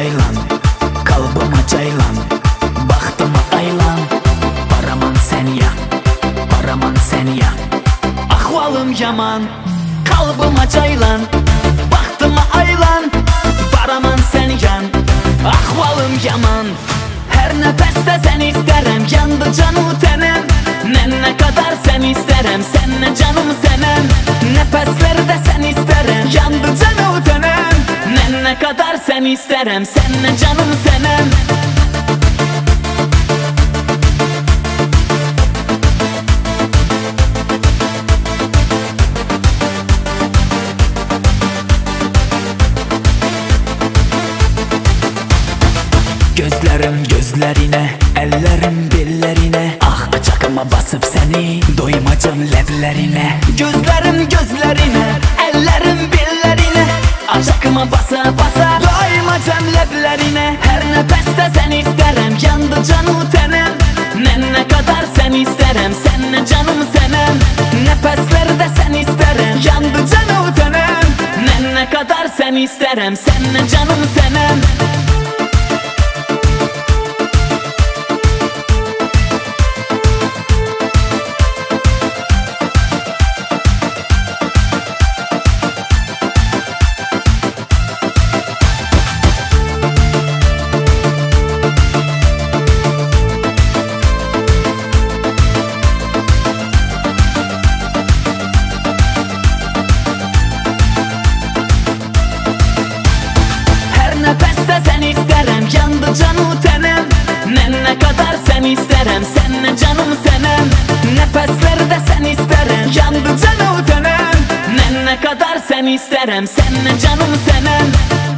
caylan, kalbıma caylan, baxtıma aylan. Baraman sen ya, baraman sen ya. Ahvalım yaman, kalbıma caylan, baxtıma aylan. Baraman sen yan, ahvalım yaman. Her nefeste sen isterim, yandı canı tenem. Ne kadar sen isterim, sen ne canım senem. Nefeslerde sen isterim, yandı canı tenem. Ne kadar sen isterim, sen ne canım senem. Gözlerim gözlerine, ellerim bellerine. Ah bıçakıma basıp seni doymacam ledlerine. Gözlerim gözlerine, ellerim bellerine. Bıçakıma basa basa doymacam ledlerine. Her nefeste sen isterim, yandı canı tenem. Ne kadar sen isterim, sen ne canım senem. Nefeslerde sen isterim, yandı canı tenem. Ne kadar sen isterim, sen ne canım senem. Nefeste sen isterim, yandı canı tenem. Ne kadar sen isterim, sen ne canım senem. Nefeslerde sen isterim, yandı canı tenem. Ne kadar sen isterim, sen ne canım senem.